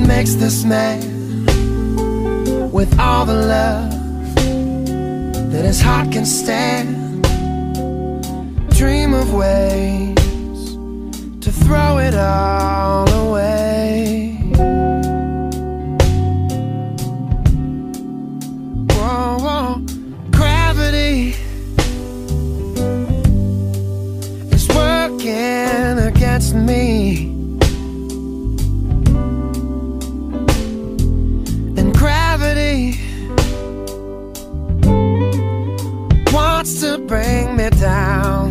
makes this man with all the love that his heart can stand dream of ways to throw it all away. Whoa, whoa. Gravity is working against me, and gravity wants to bring me down.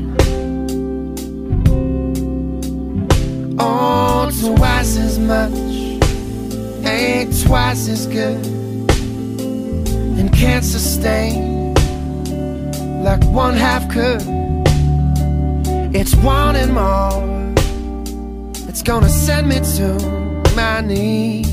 Oh, twice as much ain't twice as good, and can't sustain like one half could. It's wanting more, it's gonna send me to my knees.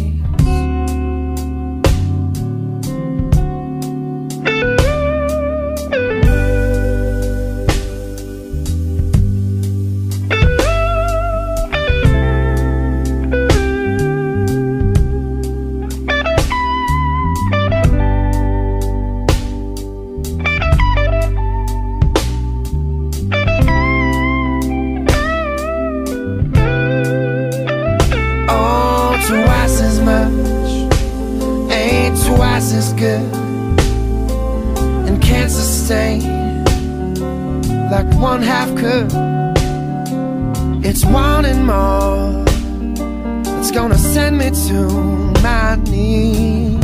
Twice as much ain't twice as good, and can't sustain like one half could. It's wanting more, it's gonna send me to my knees.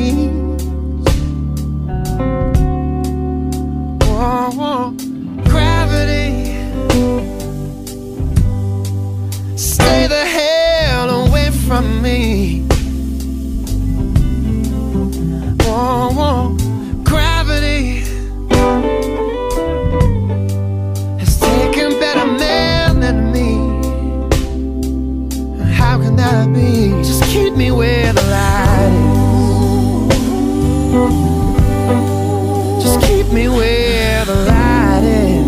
Whoa, whoa. Gravity, stay the hell away from me. Whoa, whoa. Gravity has taken better men than me. How can that be? Just keep me where the light is. Just keep me where the light is.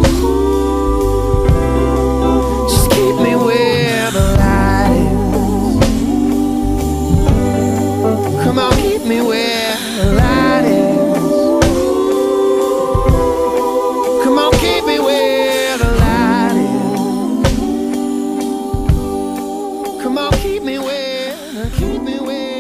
Just keep me where the light is. Come on, keep me where the light is. Come on, keep me where the light is. Come on, keep me where, keep me where.